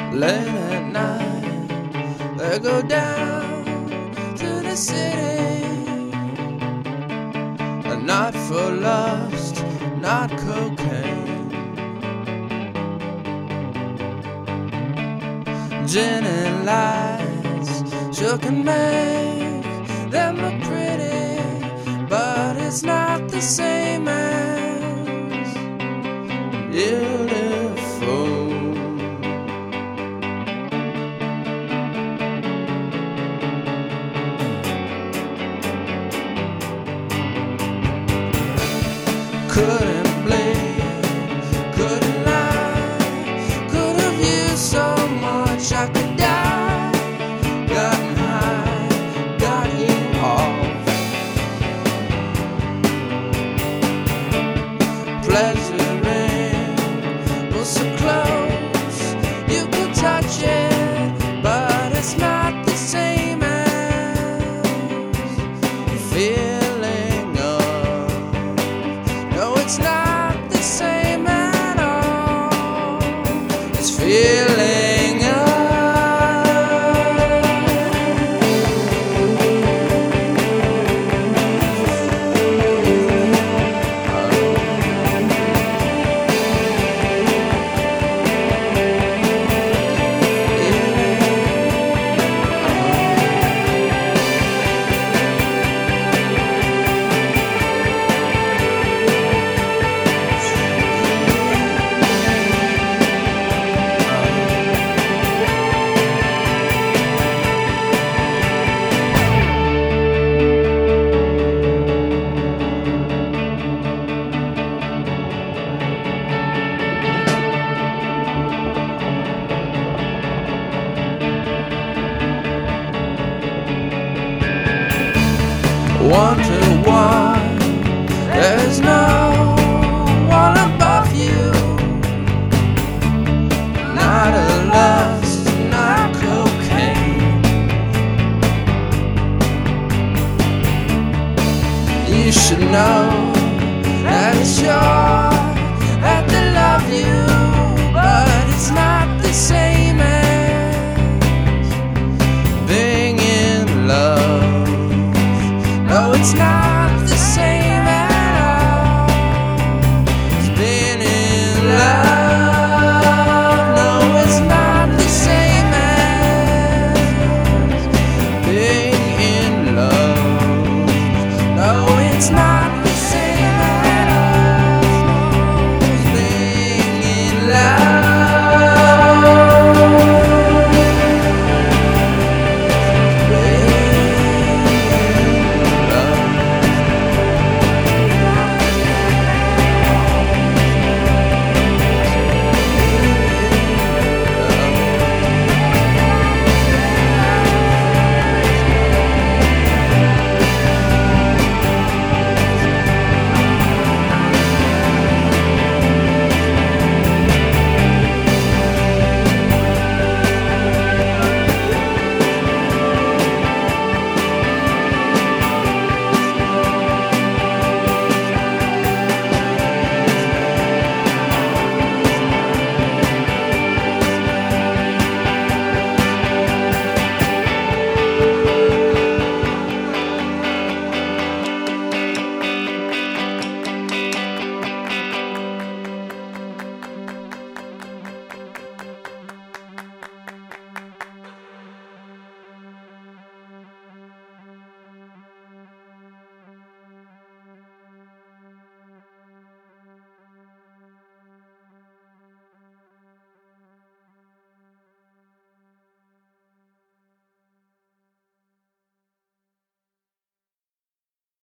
Late at night, they go down to the city. Not for lust, not cocaine. Gin and lights sure can make them look pretty, but it's not the same as beautiful. Couldn't bleed, couldn't lie, could have used so much I could die. Gotten high, got you off. Pleasuring was so close, you could touch it, but it's not the same as feeling of. No, it's not the same at all. It's feeling of. One to one, there's no one above you. Not a lust, not cocaine. You should know that it's sure that they love you, but it's not the same as being in love. No, it's not the same.